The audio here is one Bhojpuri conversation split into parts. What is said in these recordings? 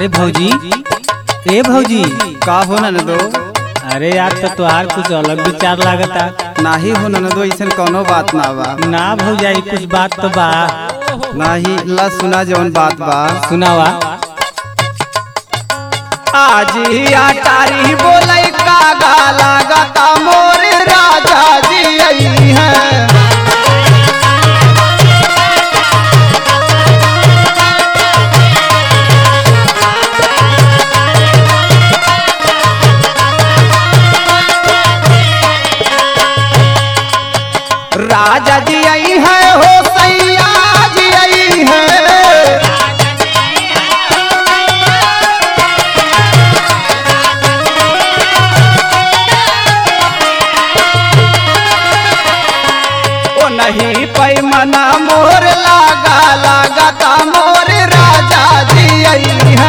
अरे भौजी, ए भौजी, का हो ननदो? अरे यार तो तुहार कुछ अलग विचार लागता। नाही हो ननदो, ऐसन कोनो बात ना बा। ना भौजाई कुछ बात तो बा। नाही ला सुना जवन बात बा सुनावा। आज अटारी बोलै कागा लागता मोर राजा जी आई है। राजा जी आई है हो सैया जी आई है। ओ नहीं पैमना मोर लागा लागता मोर राजा जी आई है।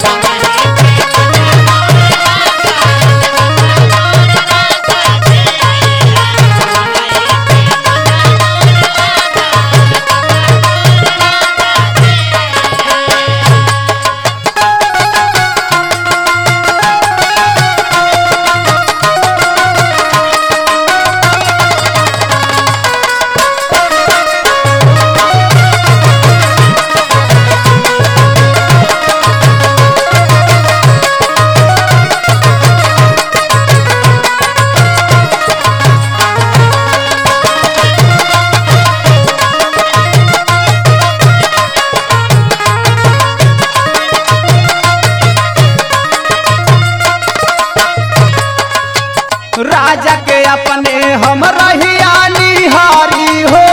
राजा के अपने हम रहिया निहारी हो।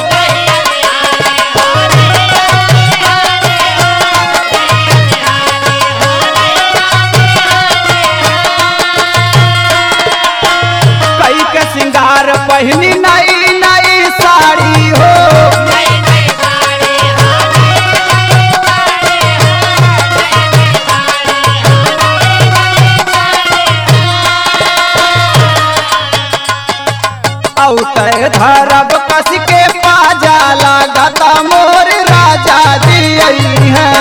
कई के सिंगार पहनी नई नई साड़ी हो। औते धरब कस के पाजा लागता मोर राजा जी आई है।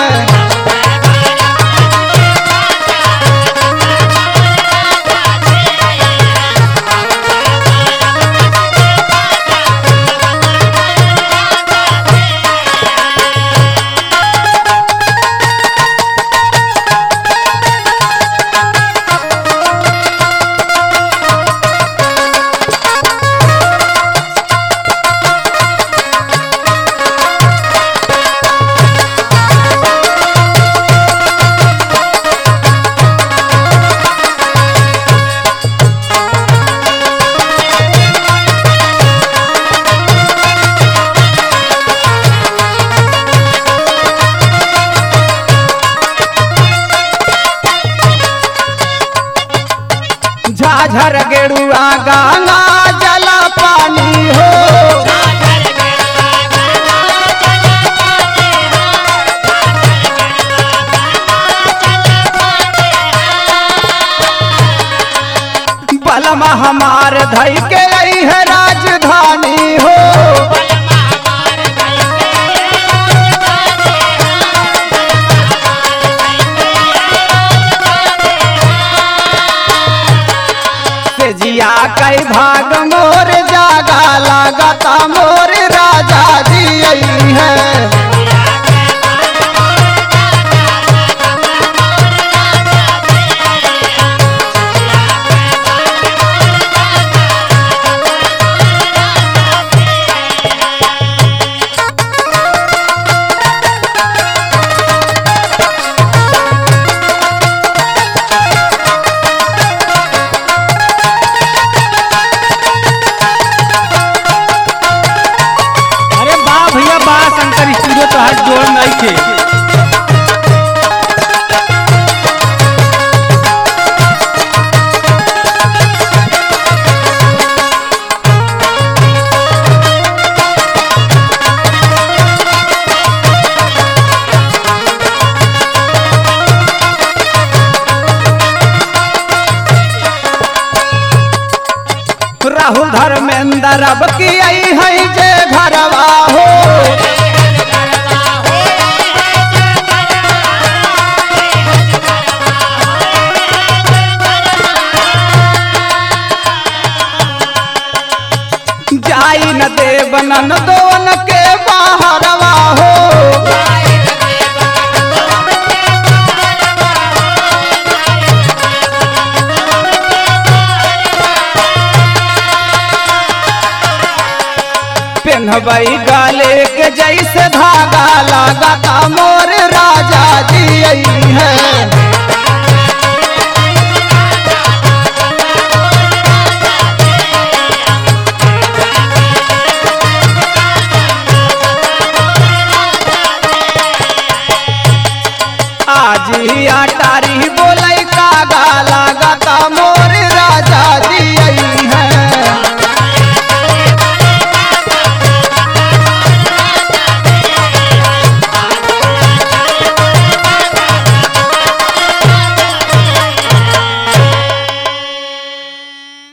झाझर गेरुआ गंगा जल पानी हो। बलमा हमार धई के आई है राजधानी हो। जिया कई भाग मोर जागा लागता मोर राजा जी आई है। स्टूडियो तो हाथ जोड़ नहीं थे। राहुल धर्मेंद्र अब की आई है जे घरवा हो। जाई न देव ननदोन के बाहरवा हो। पेन्हबई गाले के जैसे धागा लागता मोर राजा जी है। आज ही अटारी